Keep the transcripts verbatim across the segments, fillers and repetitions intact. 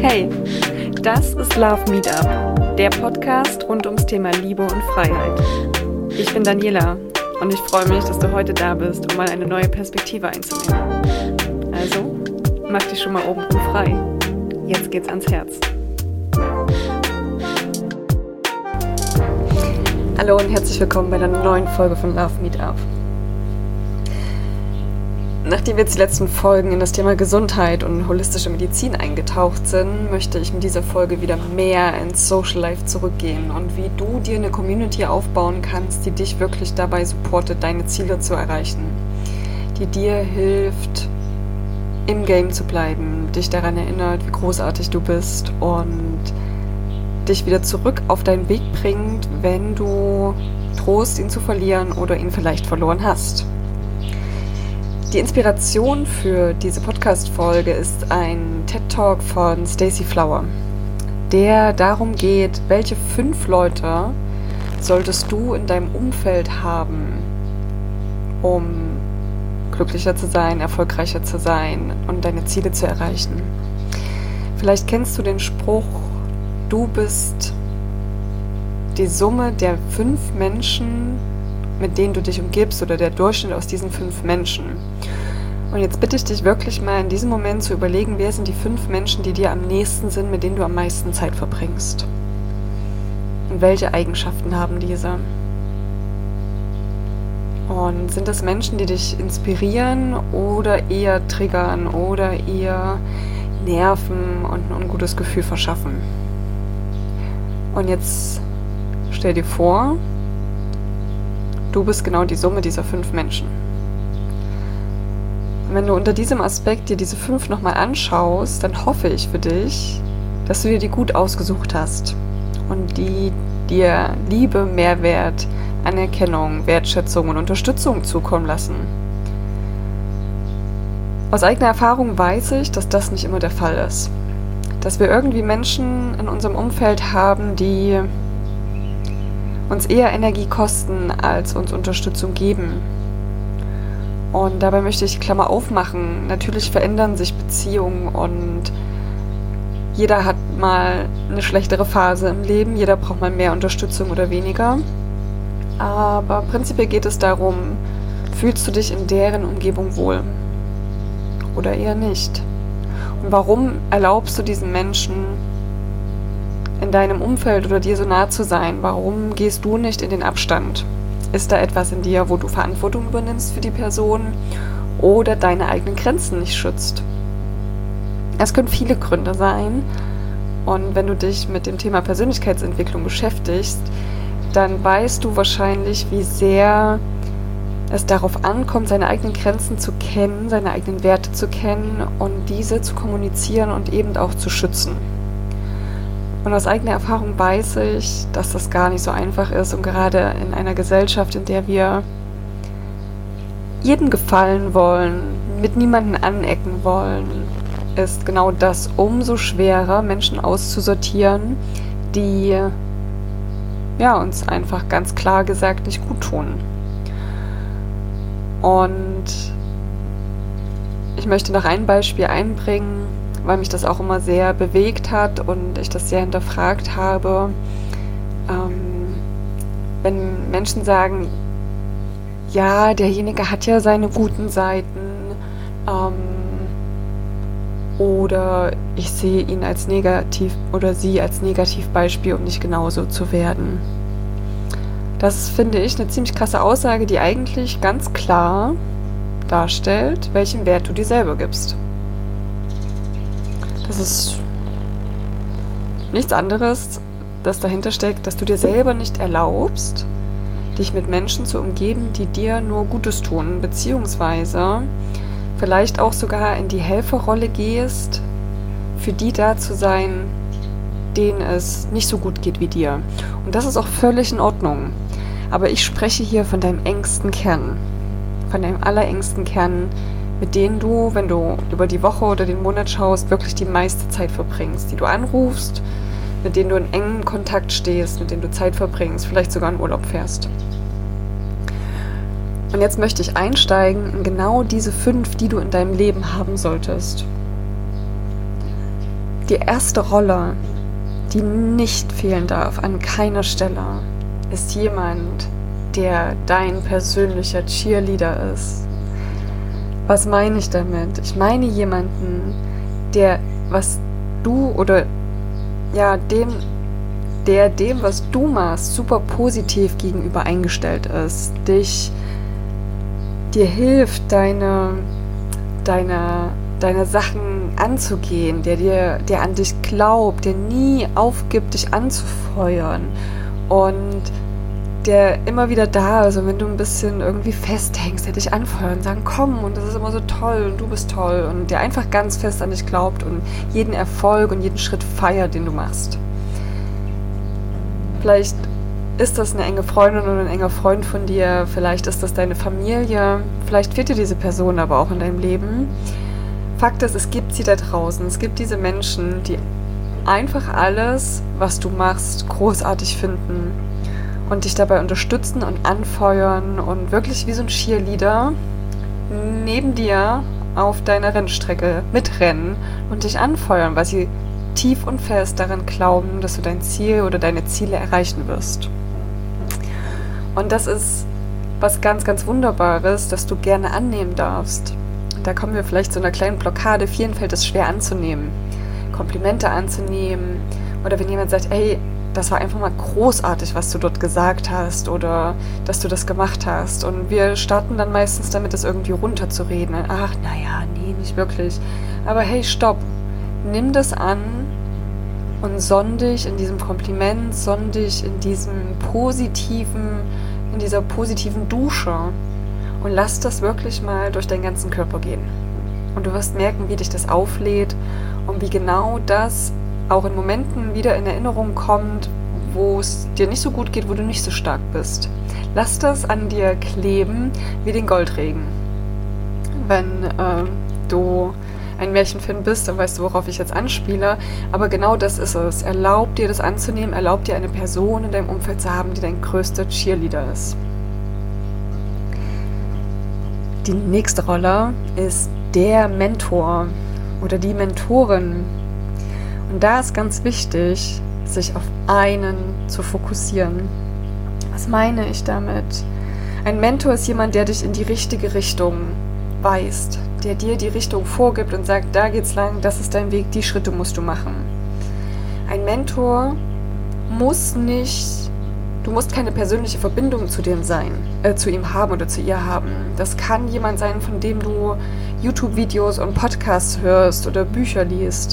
Hey, das ist Love Meetup, der Podcast rund ums Thema Liebe und Freiheit. Ich bin Daniela und ich freue mich, dass du heute da bist, um mal eine neue Perspektive einzunehmen. Also, mach dich schon mal oben frei. Jetzt geht's ans Herz. Hallo und herzlich willkommen bei einer neuen Folge von Love Meetup. Nachdem wir jetzt die letzten Folgen in das Thema Gesundheit und holistische Medizin eingetaucht sind, möchte ich mit dieser Folge wieder mehr ins Social Life zurückgehen und wie du dir eine Community aufbauen kannst, die dich wirklich dabei supportet, deine Ziele zu erreichen, die dir hilft, im Game zu bleiben, dich daran erinnert, wie großartig du bist und dich wieder zurück auf deinen Weg bringt, wenn du drohst, ihn zu verlieren oder ihn vielleicht verloren hast. Die Inspiration für diese Podcast-Folge ist ein TED-Talk von Stacey Flower, der darum geht, welche fünf Leute solltest du in deinem Umfeld haben, um glücklicher zu sein, erfolgreicher zu sein und deine Ziele zu erreichen. Vielleicht kennst du den Spruch, du bist die Summe der fünf Menschen, mit denen du dich umgibst, oder der Durchschnitt aus diesen fünf Menschen. Und jetzt bitte ich dich wirklich mal in diesem Moment zu überlegen, wer sind die fünf Menschen, die dir am nächsten sind, mit denen du am meisten Zeit verbringst. Und welche Eigenschaften haben diese? Und sind das Menschen, die dich inspirieren oder eher triggern oder eher nerven und ein ungutes Gefühl verschaffen? Und jetzt stell dir vor, du bist genau die Summe dieser fünf Menschen. Und wenn du unter diesem Aspekt dir diese fünf nochmal anschaust, dann hoffe ich für dich, dass du dir die gut ausgesucht hast und die dir Liebe, Mehrwert, Anerkennung, Wertschätzung und Unterstützung zukommen lassen. Aus eigener Erfahrung weiß ich, dass das nicht immer der Fall ist. Dass wir irgendwie Menschen in unserem Umfeld haben, die uns eher Energie kosten, als uns Unterstützung geben. Und dabei möchte ich Klammer aufmachen. Natürlich verändern sich Beziehungen und jeder hat mal eine schlechtere Phase im Leben, jeder braucht mal mehr Unterstützung oder weniger. Aber prinzipiell geht es darum, fühlst du dich in deren Umgebung wohl oder eher nicht? Und warum erlaubst du diesen Menschen in deinem Umfeld oder dir so nah zu sein? Warum gehst du nicht in den Abstand? Ist da etwas in dir, wo du Verantwortung übernimmst für die Person oder deine eigenen Grenzen nicht schützt? Es können viele Gründe sein. Und wenn du dich mit dem Thema Persönlichkeitsentwicklung beschäftigst, dann weißt du wahrscheinlich, wie sehr es darauf ankommt, seine eigenen Grenzen zu kennen, seine eigenen Werte zu kennen und diese zu kommunizieren und eben auch zu schützen. Und aus eigener Erfahrung weiß ich, dass das gar nicht so einfach ist und gerade in einer Gesellschaft, in der wir jedem gefallen wollen, mit niemandem anecken wollen, ist genau das umso schwerer, Menschen auszusortieren, die ja, uns einfach ganz klar gesagt nicht gut tun. Und ich möchte noch ein Beispiel einbringen, weil mich das auch immer sehr bewegt hat und ich das sehr hinterfragt habe. Ähm, wenn Menschen sagen, ja, derjenige hat ja seine guten Seiten, ähm, oder ich sehe ihn als negativ oder sie als Negativbeispiel, um nicht genauso zu werden. Das finde ich eine ziemlich krasse Aussage, die eigentlich ganz klar darstellt, welchen Wert du dir selber gibst. Das ist nichts anderes, das dahinter steckt, dass du dir selber nicht erlaubst, dich mit Menschen zu umgeben, die dir nur Gutes tun, beziehungsweise vielleicht auch sogar in die Helferrolle gehst, für die da zu sein, denen es nicht so gut geht wie dir. Und das ist auch völlig in Ordnung. Aber ich spreche hier von deinem engsten Kern, von deinem allerengsten Kern, mit denen du, wenn du über die Woche oder den Monat schaust, wirklich die meiste Zeit verbringst, die du anrufst, mit denen du in engem Kontakt stehst, mit denen du Zeit verbringst, vielleicht sogar in Urlaub fährst. Und jetzt möchte ich einsteigen in genau diese fünf, die du in deinem Leben haben solltest. Die erste Rolle, die nicht fehlen darf an keiner Stelle, ist jemand, der dein persönlicher Cheerleader ist. Was meine ich damit? Ich meine jemanden, der was du oder ja, dem, der dem, was du machst, super positiv gegenüber eingestellt ist, dich dir hilft, deine, deine, deine Sachen anzugehen, der dir, der an dich glaubt, der nie aufgibt, dich anzufeuern und der immer wieder da ist und wenn du ein bisschen irgendwie festhängst, der dich anfeuert und sagen, komm und das ist immer so toll und du bist toll und der einfach ganz fest an dich glaubt und jeden Erfolg und jeden Schritt feiert, den du machst. Vielleicht ist das eine enge Freundin oder ein enger Freund von dir, vielleicht ist das deine Familie, vielleicht fehlt dir diese Person aber auch in deinem Leben. Fakt ist, es gibt sie da draußen, es gibt diese Menschen, die einfach alles, was du machst, großartig finden und dich dabei unterstützen und anfeuern und wirklich wie so ein Cheerleader neben dir auf deiner Rennstrecke mitrennen und dich anfeuern, weil sie tief und fest daran glauben, dass du dein Ziel oder deine Ziele erreichen wirst. Und das ist was ganz, ganz Wunderbares, das du gerne annehmen darfst. Da kommen wir vielleicht zu einer kleinen Blockade. Vielen fällt es schwer anzunehmen, Komplimente anzunehmen oder wenn jemand sagt, ey, das war einfach mal großartig, was du dort gesagt hast oder dass du das gemacht hast. Und wir starten dann meistens damit, das irgendwie runterzureden. Ach, naja, nee, nicht wirklich. Aber hey, stopp. Nimm das an und sonn dich in diesem Kompliment, sonn dich in diesem positiven, in dieser positiven Dusche und lass das wirklich mal durch deinen ganzen Körper gehen. Und du wirst merken, wie dich das auflädt und wie genau das auch in Momenten wieder in Erinnerung kommt, wo es dir nicht so gut geht, wo du nicht so stark bist. Lass das an dir kleben wie den Goldregen. Wenn äh, du ein Märchenfan bist, dann weißt du, worauf ich jetzt anspiele. Aber genau das ist es. Erlaub dir das anzunehmen, erlaub dir eine Person in deinem Umfeld zu haben, die dein größter Cheerleader ist. Die nächste Rolle ist der Mentor oder die Mentorin. Und da ist ganz wichtig, sich auf einen zu fokussieren. Was meine ich damit? Ein Mentor ist jemand, der dich in die richtige Richtung weist, der dir die Richtung vorgibt und sagt, da geht's lang, das ist dein Weg, die Schritte musst du machen. Ein Mentor muss nicht, du musst keine persönliche Verbindung zu dem sein, äh, zu ihm haben oder zu ihr haben. Das kann jemand sein, von dem du YouTube-Videos und Podcasts hörst oder Bücher liest.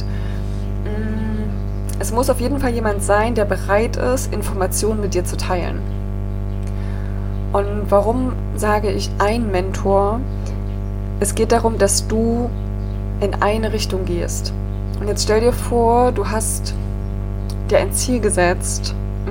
Es muss auf jeden Fall jemand sein, der bereit ist, Informationen mit dir zu teilen. Und warum sage ich ein Mentor? Es geht darum, dass du in eine Richtung gehst. Und jetzt stell dir vor, du hast dir ein Ziel gesetzt.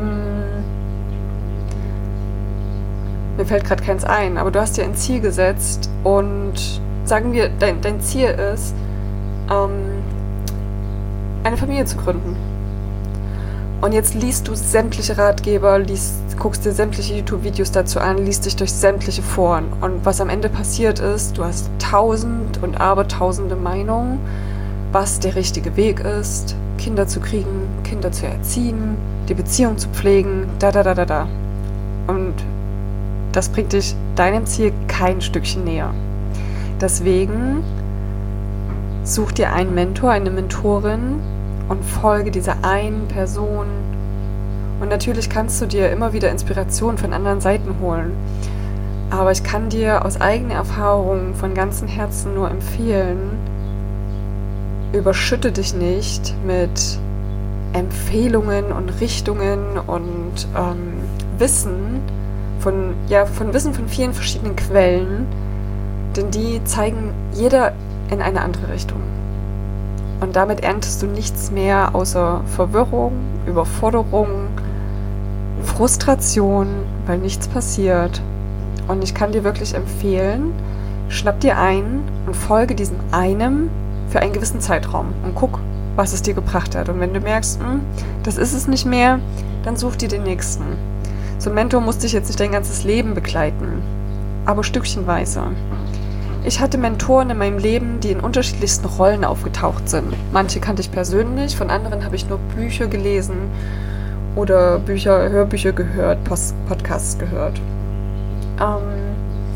Mir fällt gerade keins ein, aber du hast dir ein Ziel gesetzt und sagen wir, dein, dein Ziel ist, ähm, eine Familie zu gründen. Und jetzt liest du sämtliche Ratgeber, liest, guckst dir sämtliche YouTube-Videos dazu an, liest dich durch sämtliche Foren. Und was am Ende passiert ist, du hast tausend und abertausende Meinungen, was der richtige Weg ist, Kinder zu kriegen, Kinder zu erziehen, die Beziehung zu pflegen, da, da, da, da, da. Und das bringt dich deinem Ziel kein Stückchen näher. Deswegen such dir einen Mentor, eine Mentorin, und folge dieser einen Person. Und natürlich kannst du dir immer wieder Inspiration von anderen Seiten holen. Aber ich kann dir aus eigener Erfahrung von ganzem Herzen nur empfehlen, überschütte dich nicht mit Empfehlungen und Richtungen und ähm, Wissen von, ja, von Wissen von vielen verschiedenen Quellen, denn die zeigen jeder in eine andere Richtung. Und damit erntest du nichts mehr außer Verwirrung, Überforderung, Frustration, weil nichts passiert. Und ich kann dir wirklich empfehlen, schnapp dir einen und folge diesem einem für einen gewissen Zeitraum und guck, was es dir gebracht hat. Und wenn du merkst, mh, das ist es nicht mehr, dann such dir den nächsten. So ein Mentor muss dich jetzt nicht dein ganzes Leben begleiten, aber stückchenweise. ich hatte Mentoren in meinem Leben, die in unterschiedlichsten Rollen aufgetaucht sind. Manche kannte ich persönlich, von anderen habe ich nur Bücher gelesen oder Bücher, Hörbücher gehört, Post, Podcasts gehört. Ähm,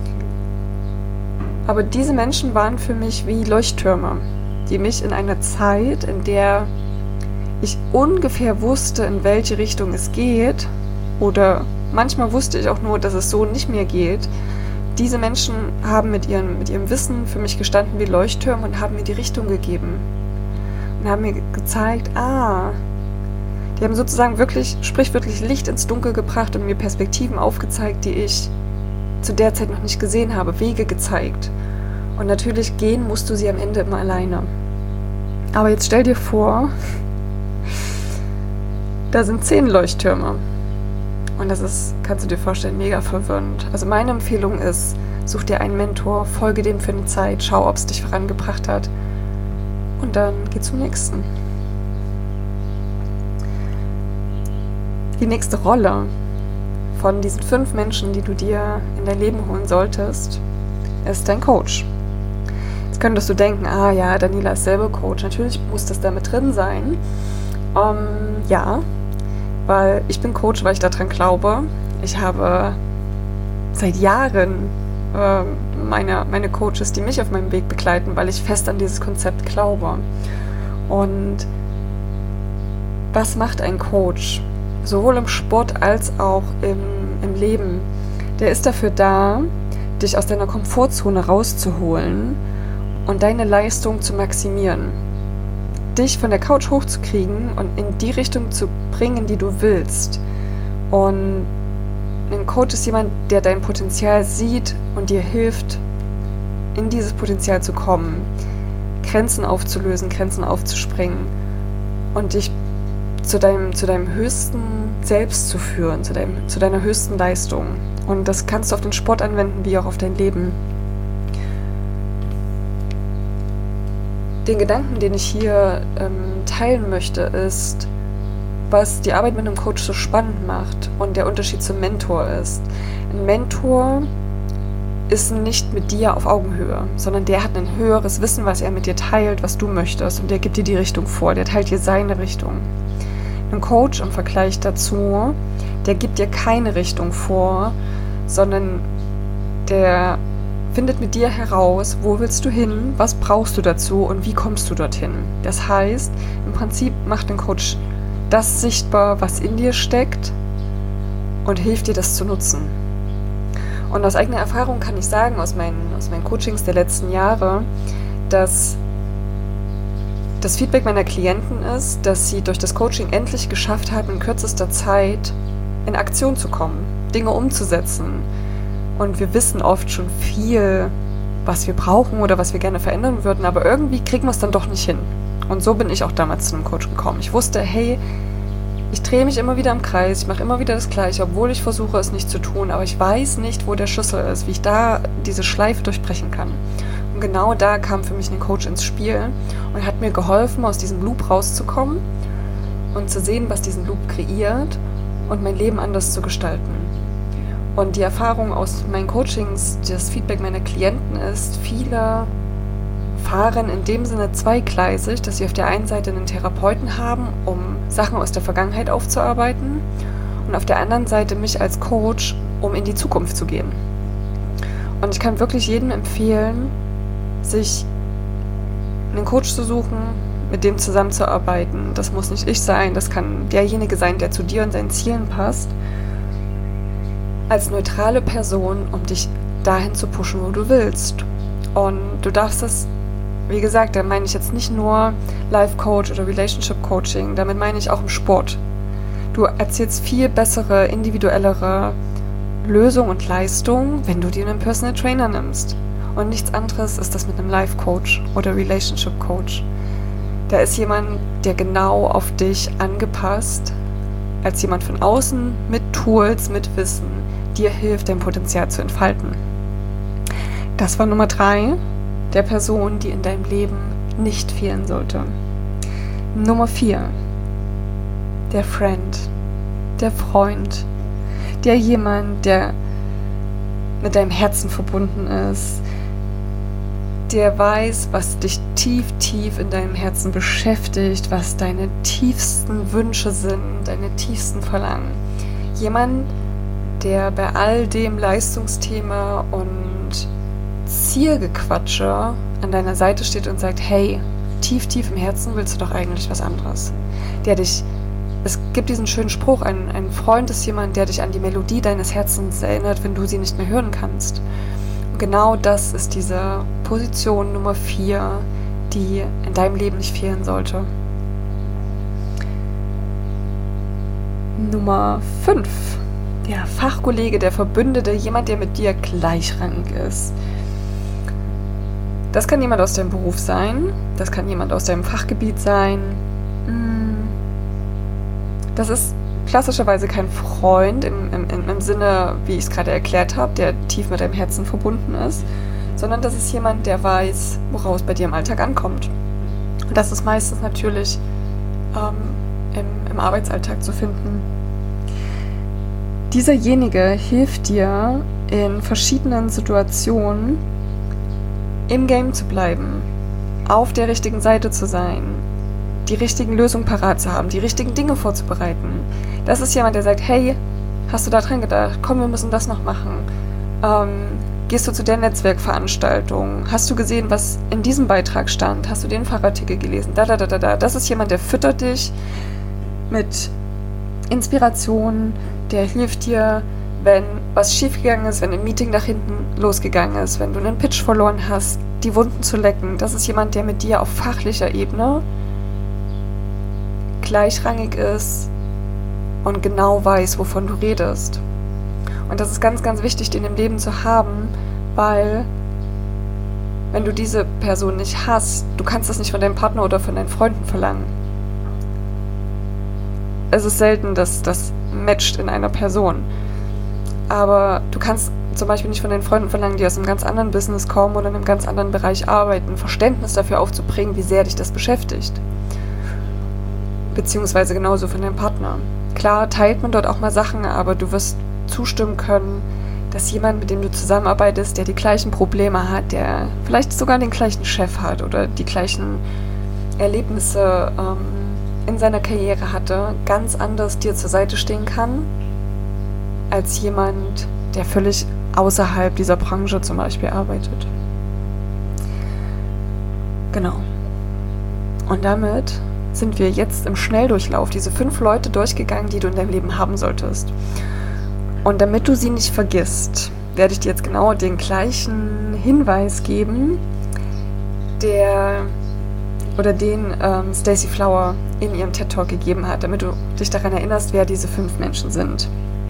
aber diese Menschen waren für mich wie Leuchttürme, die mich in einer Zeit, in der ich ungefähr wusste, in welche Richtung es geht, oder manchmal wusste ich auch nur, dass es so nicht mehr geht. Diese Menschen haben mit, ihren, mit ihrem Wissen für mich gestanden wie Leuchttürme und haben mir die Richtung gegeben. Und haben mir gezeigt, ah, die haben sozusagen wirklich, sprichwörtlich Licht ins Dunkel gebracht und mir Perspektiven aufgezeigt, die ich zu der Zeit noch nicht gesehen habe, Wege gezeigt. Und natürlich gehen musst du sie am Ende immer alleine. Aber jetzt stell dir vor, da sind zehn Leuchttürme. Und das ist, kannst du dir vorstellen, mega verwirrend. Also meine Empfehlung ist, such dir einen Mentor, folge dem für eine Zeit, schau, ob es dich vorangebracht hat. Und dann geh zum nächsten. Die nächste Rolle von diesen fünf Menschen, die du dir in dein Leben holen solltest, ist dein Coach. Jetzt könntest du denken, ah ja, Daniela ist selber Coach. Natürlich muss das da mit drin sein. Um, ja, weil ich bin Coach, weil ich daran glaube. Ich habe seit Jahren äh, meine, meine Coaches, die mich auf meinem Weg begleiten, weil ich fest an dieses Konzept glaube. Und was macht ein Coach? Sowohl im Sport als auch im, im Leben. Der ist dafür da, dich aus deiner Komfortzone rauszuholen und deine Leistung zu maximieren. Dich von der Couch hochzukriegen und in die Richtung zu bringen, die du willst. Und ein Coach ist jemand, der dein Potenzial sieht und dir hilft, in dieses Potenzial zu kommen, Grenzen aufzulösen, Grenzen aufzuspringen und dich zu deinem, zu deinem höchsten Selbst zu führen, zu, deinem, zu deiner höchsten Leistung. Und das kannst du auf den Sport anwenden, wie auch auf dein Leben. Den Gedanken, den ich hier ähm, teilen möchte, ist, was die Arbeit mit einem Coach so spannend macht und der Unterschied zum Mentor ist. Ein Mentor ist nicht mit dir auf Augenhöhe, sondern der hat ein höheres Wissen, was er mit dir teilt, was du möchtest, und der gibt dir die Richtung vor, der teilt dir seine Richtung. Ein Coach im Vergleich dazu, der gibt dir keine Richtung vor, sondern der findet mit dir heraus, wo willst du hin, was brauchst du dazu und wie kommst du dorthin. Das heißt, im Prinzip macht ein Coach das sichtbar, was in dir steckt, und hilft dir, das zu nutzen. Und aus eigener Erfahrung kann ich sagen, aus meinen, aus meinen Coachings der letzten Jahre, dass das Feedback meiner Klienten ist, dass sie durch das Coaching endlich geschafft haben, in kürzester Zeit in Aktion zu kommen, Dinge umzusetzen. Und wir wissen oft schon viel, was wir brauchen oder was wir gerne verändern würden, aber irgendwie kriegen wir es dann doch nicht hin. Und so bin ich auch damals zu einem Coach gekommen. Ich wusste, hey, ich drehe mich immer wieder im Kreis, ich mache immer wieder das Gleiche, obwohl ich versuche, es nicht zu tun, aber ich weiß nicht, wo der Schlüssel ist, wie ich da diese Schleife durchbrechen kann. Und genau da kam für mich ein Coach ins Spiel und hat mir geholfen, aus diesem Loop rauszukommen und zu sehen, was diesen Loop kreiert und mein Leben anders zu gestalten. Und die Erfahrung aus meinen Coachings, das Feedback meiner Klienten ist, viele fahren in dem Sinne zweigleisig, dass sie auf der einen Seite einen Therapeuten haben, um Sachen aus der Vergangenheit aufzuarbeiten, und auf der anderen Seite mich als Coach, um in die Zukunft zu gehen. Und ich kann wirklich jedem empfehlen, sich einen Coach zu suchen, mit dem zusammenzuarbeiten. Das muss nicht ich sein, das kann derjenige sein, der zu dir und seinen Zielen passt, als neutrale Person, um dich dahin zu pushen, wo du willst. Und du darfst das, wie gesagt, da meine ich jetzt nicht nur Life Coach oder Relationship Coaching, damit meine ich auch im Sport. Du erzielst viel bessere, individuellere Lösung und Leistung, wenn du dir einen Personal Trainer nimmst. Und nichts anderes ist das mit einem Life Coach oder Relationship Coach. Da ist jemand, der genau auf dich angepasst, als jemand von außen, mit Tools, mit Wissen, dir hilft, dein Potenzial zu entfalten. Das war Nummer drei, der Person, die in deinem Leben nicht fehlen sollte. Nummer vier, der Friend, der Freund, der jemand, der mit deinem Herzen verbunden ist, der weiß, was dich tief, tief in deinem Herzen beschäftigt, was deine tiefsten Wünsche sind, deine tiefsten Verlangen. Jemand, der bei all dem Leistungsthema und Zielgequatsche an deiner Seite steht und sagt, hey, tief, tief im Herzen willst du doch eigentlich was anderes. Der dich, es gibt diesen schönen Spruch, ein, ein Freund ist jemand, der dich an die Melodie deines Herzens erinnert, wenn du sie nicht mehr hören kannst. Und genau das ist diese Position Nummer vier, die in deinem Leben nicht fehlen sollte. Nummer fünf. Der Fachkollege, der Verbündete, jemand, der mit dir gleichrangig ist. Das kann jemand aus deinem Beruf sein, das kann jemand aus deinem Fachgebiet sein. Das ist klassischerweise kein Freund im, im, im Sinne, wie ich es gerade erklärt habe, der tief mit deinem Herzen verbunden ist, sondern das ist jemand, der weiß, woraus es bei dir im Alltag ankommt. Und das ist meistens natürlich ähm, im, im Arbeitsalltag zu finden. Dieserjenige hilft dir in verschiedenen Situationen im Game zu bleiben, auf der richtigen Seite zu sein, die richtigen Lösungen parat zu haben, die richtigen Dinge vorzubereiten. Das ist jemand, der sagt, hey, hast du da dran gedacht? Komm, wir müssen das noch machen. Ähm, gehst du zu der Netzwerkveranstaltung? Hast du gesehen, was in diesem Beitrag stand? Hast du den Fachartikel gelesen? Da, da, da, da, da. Das ist jemand, der füttert dich mit Inspiration, der hilft dir, wenn was schiefgegangen ist, wenn ein Meeting nach hinten losgegangen ist, wenn du einen Pitch verloren hast, die Wunden zu lecken. Das ist jemand, der mit dir auf fachlicher Ebene gleichrangig ist und genau weiß, wovon du redest. Und das ist ganz, ganz wichtig, den im Leben zu haben, weil wenn du diese Person nicht hast, du kannst das nicht von deinem Partner oder von deinen Freunden verlangen. Es ist selten, dass das matcht in einer Person. Aber du kannst zum Beispiel nicht von den Freunden verlangen, die aus einem ganz anderen Business kommen oder in einem ganz anderen Bereich arbeiten, Verständnis dafür aufzubringen, wie sehr dich das beschäftigt. Beziehungsweise genauso von deinem Partner. Klar teilt man dort auch mal Sachen, aber du wirst zustimmen können, dass jemand, mit dem du zusammenarbeitest, der die gleichen Probleme hat, der vielleicht sogar den gleichen Chef hat oder die gleichen Erlebnisse ähm, in seiner Karriere hatte, ganz anders dir zur Seite stehen kann, als jemand, der völlig außerhalb dieser Branche zum Beispiel arbeitet. Genau. Und damit sind wir jetzt im Schnelldurchlauf diese fünf Leute durchgegangen, die du in deinem Leben haben solltest. Und damit du sie nicht vergisst, werde ich dir jetzt genau den gleichen Hinweis geben, der oder den ähm, Stacey Flower in ihrem TED Talk gegeben hat, damit du dich daran erinnerst, wer diese fünf Menschen sind.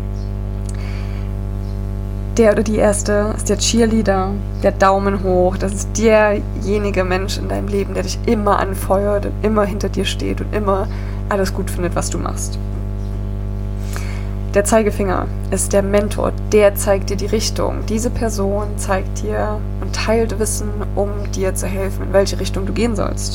Der oder die erste ist der Cheerleader, der Daumen hoch. Das ist derjenige Mensch in deinem Leben, der dich immer anfeuert und immer hinter dir steht und immer alles gut findet, was du machst. Der Zeigefinger ist der Mentor, der zeigt dir die Richtung. Diese Person zeigt dir und teilt Wissen, um dir zu helfen, in welche Richtung du gehen sollst.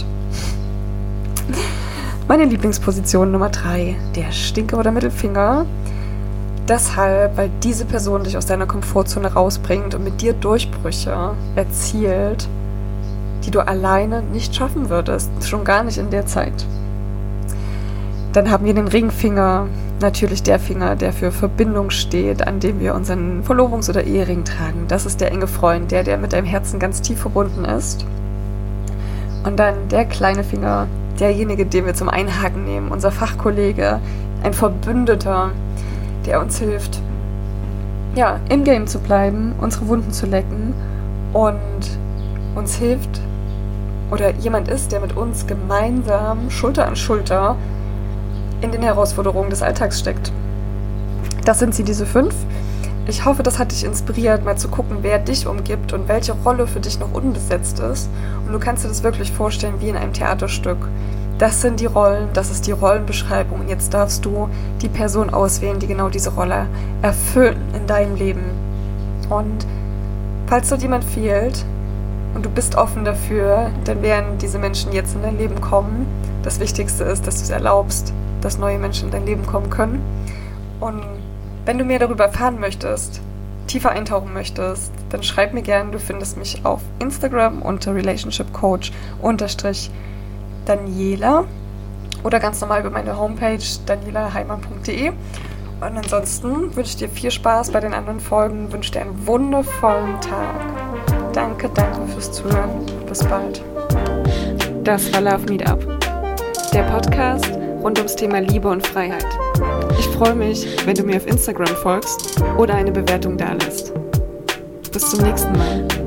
Meine Lieblingsposition Nummer drei, der Stinker oder Mittelfinger. Deshalb, weil diese Person dich aus deiner Komfortzone rausbringt und mit dir Durchbrüche erzielt, die du alleine nicht schaffen würdest, schon gar nicht in der Zeit. Dann haben wir den Ringfinger, natürlich der Finger, der für Verbindung steht, an dem wir unseren Verlobungs- oder Ehering tragen. Das ist der enge Freund, der, der mit deinem Herzen ganz tief verbunden ist. Und dann der kleine Finger, derjenige, den wir zum Einhaken nehmen, unser Fachkollege, ein Verbündeter, der uns hilft, ja, im Game zu bleiben, unsere Wunden zu lecken und uns hilft oder jemand ist, der mit uns gemeinsam Schulter an Schulter in den Herausforderungen des Alltags steckt. Das sind sie, diese fünf. Ich hoffe, das hat dich inspiriert, mal zu gucken, wer dich umgibt und welche Rolle für dich noch unbesetzt ist. Und du kannst dir das wirklich vorstellen wie in einem Theaterstück. Das sind die Rollen, das ist die Rollenbeschreibung. Und jetzt darfst du die Person auswählen, die genau diese Rolle erfüllen in deinem Leben. Und falls dort jemand fehlt und du bist offen dafür, dann werden diese Menschen jetzt in dein Leben kommen. Das Wichtigste ist, dass du es erlaubst, dass neue Menschen in dein Leben kommen können. Und wenn du mehr darüber erfahren möchtest, tiefer eintauchen möchtest, dann schreib mir gerne. Du findest mich auf Instagram unter Relationship Coach unterstrich Daniela oder ganz normal über meine Homepage daniela heimann punkt de. Und ansonsten wünsche ich dir viel Spaß bei den anderen Folgen, wünsche dir einen wundervollen Tag. Danke, danke fürs Zuhören. Bis bald. Das war Love Meetup, der Podcast rund ums Thema Liebe und Freiheit. Ich freue mich, wenn du mir auf Instagram folgst oder eine Bewertung dalässt. Bis zum nächsten Mal.